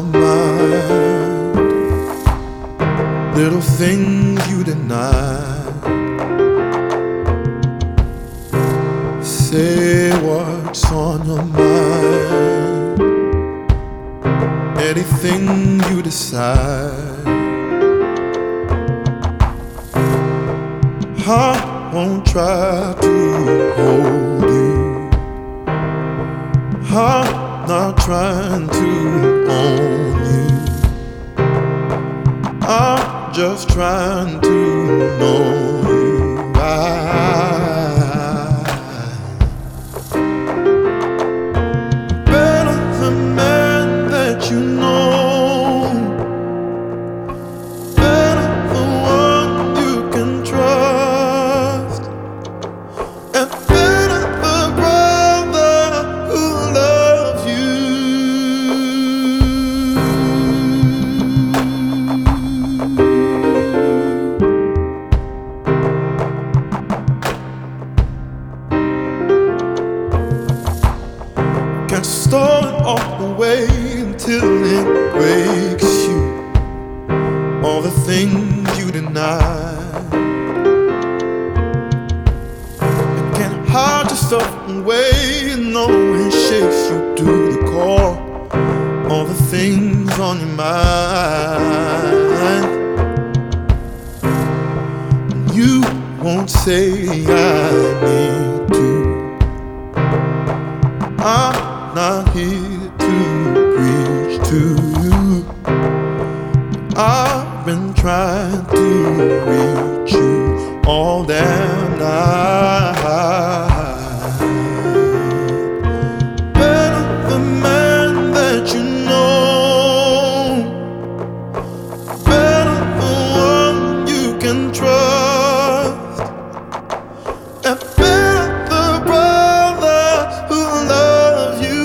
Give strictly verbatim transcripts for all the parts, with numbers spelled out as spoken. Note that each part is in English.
mind, little things you deny. Say what's on your mind, anything you decide. I won't try to hold you, I'm not trying to own you, I'm just trying to know you. I better the man that you know, better the one you can trust, and better the brother who loves you. Can't store it all away until it breaks you. All the things you deny, you can't hide yourself away. No, it shakes you to the core. All the things on your mind, you won't say I need to. I'm not here to preach to you, I've been trying to reach you all damn night. Better the man that you know, better the one you can trust, and better the brother who loves you.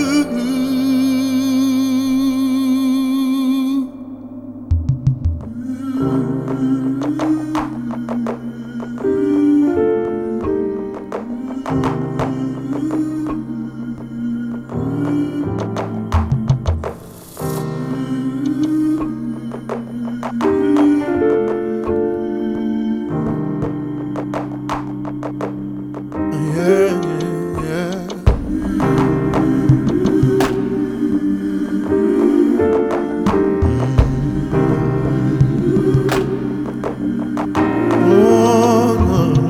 Yeah, yeah, yeah. Oh, no.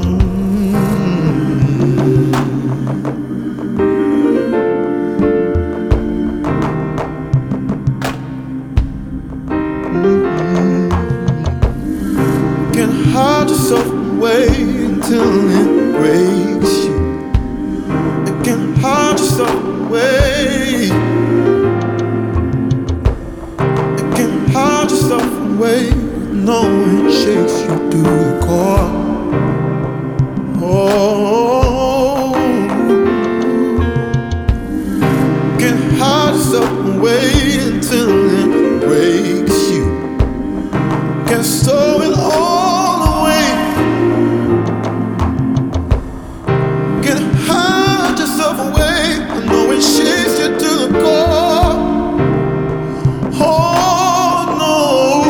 Can't hide yourself away until it breaks you. You can't hide yourself away. You can't hide yourself away. No, it shakes you to the core. Oh, you can't hide yourself away until it breaks you. Can't stow it all away. Can't hide yourself away. I know it shakes you to the core. Oh no,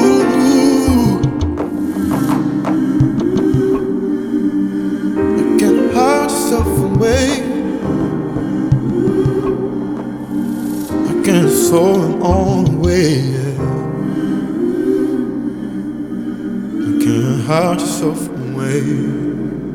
you can't hide yourself away. I can't throw it all away. Yeah. You can't hide yourself away.